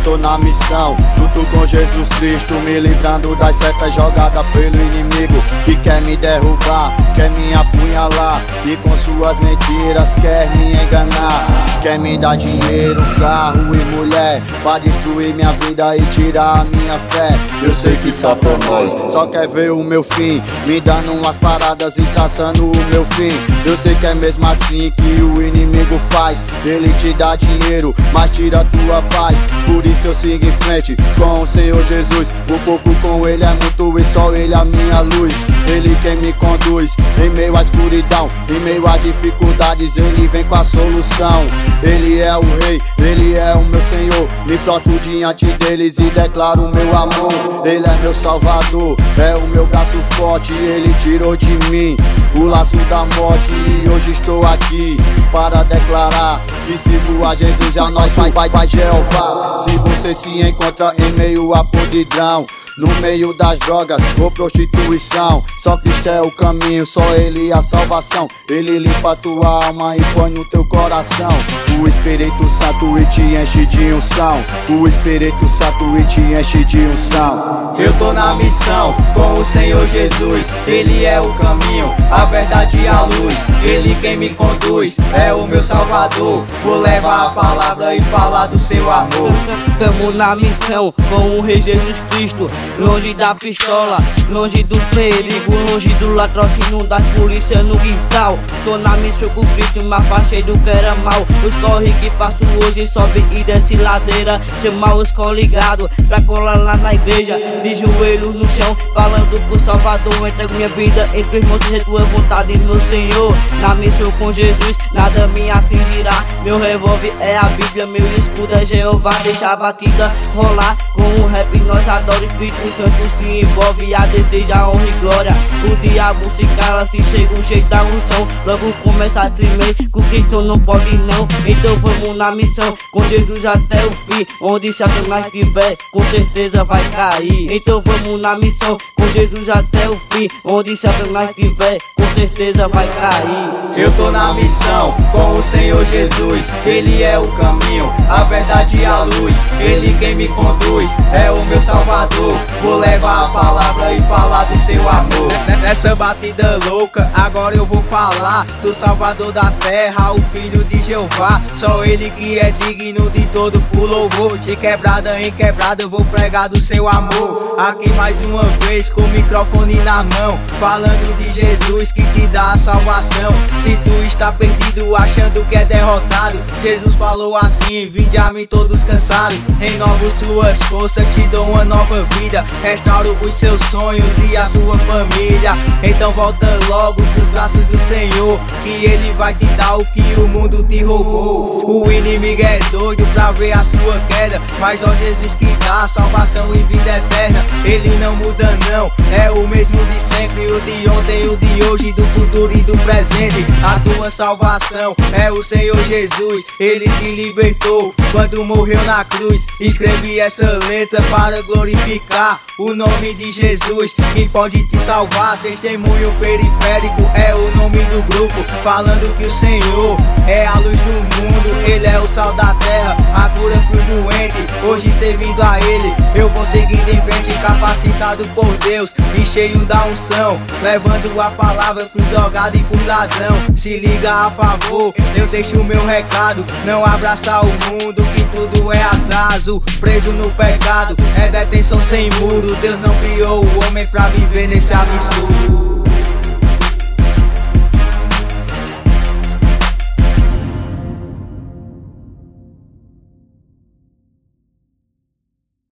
tô na missão, junto com Jesus Cristo, me livrando das setas jogadas pelo inimigo que quer me derrubar, quer me apunhalar e com suas mentiras quer me enganar. Quer me dar dinheiro, carro e mulher pra destruir minha vida e tirar a minha fé. Eu sei que Satanás só quer ver o meu fim, me dando umas paradas e traçando o meu fim. Eu sei que é mesmo assim que o inimigo faz, ele te dá dinheiro, mas tira a tua paz. Por isso eu sigo em frente com o Senhor Jesus, o pouco com ele é muito e só ele é a minha luz. Ele quem me conduz em meio à escuridão, em meio a dificuldades, ele vem com a solução. Ele é o rei, ele é o meu Senhor, me prostro diante deles e declaro o meu amor. Ele é meu salvador, é o meu braço forte, ele tirou de mim o laço da morte e hoje estou aqui para declarar que sirvo a Jesus e a nosso Pai Jeová. Se você se encontra em meio a podridão, no meio das drogas ou prostituição, só Cristo é o caminho, só Ele a salvação. Ele limpa a tua alma e põe no teu coração o Espírito Santo e te enche de unção. O Espírito Santo e te enche de unção. Eu tô na missão com o Senhor Jesus, Ele é o caminho, a verdade e a luz. Ele quem me conduz, é o meu Salvador. Vou levar a palavra e falar do seu amor. Tamo na missão com o Rei Jesus Cristo, longe da pistola, longe do perigo, longe do latrocínio das polícias no quintal. Tô na missão com Cristo, me afastei do que era mal. Os corre que faço hoje sobe e desce ladeira, chamar os coligados pra colar lá na igreja, de joelhos no chão, falando pro Salvador. Entrego minha vida entre os montes de tua vontade, meu Senhor. Na missão com Jesus, nada me afligirá. Meu revólver é a Bíblia, meu escudo é Jeová. Deixa a batida rolar com o rap, nós adora. Espírito Santo se envolve, a deseja honra e glória. O diabo se cala, se chega um cheio da unção, logo começa a tremer, com Cristo não pode não. Então vamos na missão, com Jesus até o fim. Onde Satanás estiver, com certeza vai cair. Então vamos na missão, com Jesus até o fim. Onde Satanás estiver, com certeza vai cair. Eu tô na missão com o Senhor Jesus, Ele é o caminho, a verdade e a luz. Ele quem me conduz, é o meu Salvador. Vou levar a palavra e falar do seu amor. Nessa batida louca, agora eu vou falar do Salvador da terra, o Filho de Jeová. Só Ele que é digno de todo o louvor. De quebrada em quebrada eu vou pregar do seu amor. Aqui mais uma vez com o microfone na mão, falando de Jesus que te dá a salvação. Se tu está perdido achando que é derrotado, Jesus falou assim: vinde a mim todos cansados, renovo suas forças, te dou uma nova vida, restauro os seus sonhos e a sua família. Então volta logo pros braços do Senhor, que Ele vai te dar o que o mundo te roubou. O inimigo é doido pra ver a sua queda, mas ó Jesus que dá salvação e vida eterna. Ele não muda não, é o mesmo de sempre, o de ontem, o de hoje, do futuro e do presente. A tua salvação é o Senhor Jesus, Ele te libertou quando morreu na cruz. Escrevi essa letra para glorificar o nome de Jesus, que pode te salvar. Testemunho periférico é o nome do grupo, falando que o Senhor é a luz do mundo. Ele é o sal da terra, a cura pro doente. Hoje servindo a Ele, eu vou seguir em frente, capacitado por Deus e cheio da unção, levando a palavra pro drogado e pro ladrão. Se liga a favor, eu deixo o meu recado: não abraçar o mundo, que tudo é atraso. Preso no pecado, é detenção sem muro. Deus não criou o homem pra viver nesse absurdo.